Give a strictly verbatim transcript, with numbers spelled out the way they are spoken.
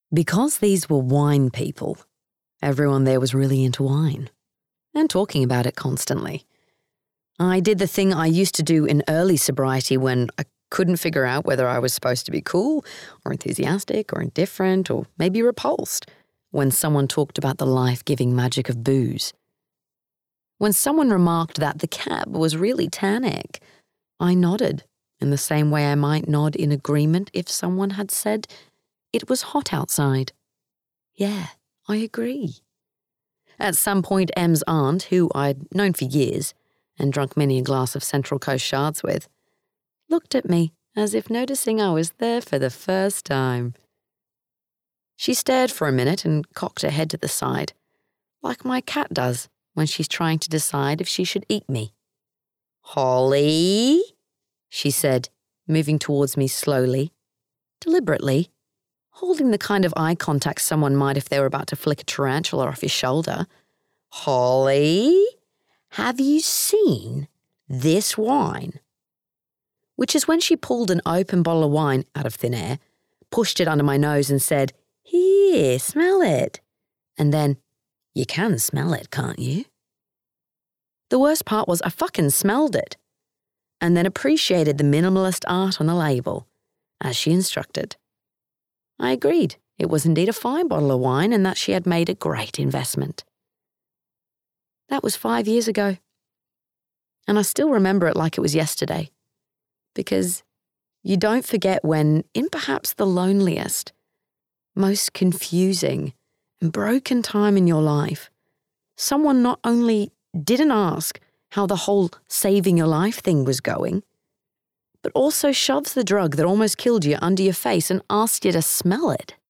Because these were wine people, everyone there was really into wine and talking about it constantly. I did the thing I used to do in early sobriety when I couldn't figure out whether I was supposed to be cool or enthusiastic or indifferent or maybe repulsed when someone talked about the life-giving magic of booze. When someone remarked that the cab was really tannic, I nodded in the same way I might nod in agreement if someone had said it was hot outside. Yeah, I agree. At some point, Em's aunt, who I'd known for years and drunk many a glass of Central Coast Shards with, looked at me as if noticing I was there for the first time. She stared for a minute and cocked her head to the side, like my cat does when she's trying to decide if she should eat me. "Holly," she said, moving towards me slowly, deliberately, holding the kind of eye contact someone might if they were about to flick a tarantula off your shoulder. "Holly, have you seen this wine?" Which is when she pulled an open bottle of wine out of thin air, pushed it under my nose and said, "Here, smell it." And then, "You can smell it, can't you?" The worst part was I fucking smelled it, and then appreciated the minimalist art on the label, as she instructed. I agreed it was indeed a fine bottle of wine and that she had made a great investment. That was five years ago, and I still remember it like it was yesterday, because you don't forget when, in perhaps the loneliest, most confusing and broken time in your life, someone not only didn't ask how the whole saving your life thing was going, but also shoves the drug that almost killed you under your face and asks you to smell it.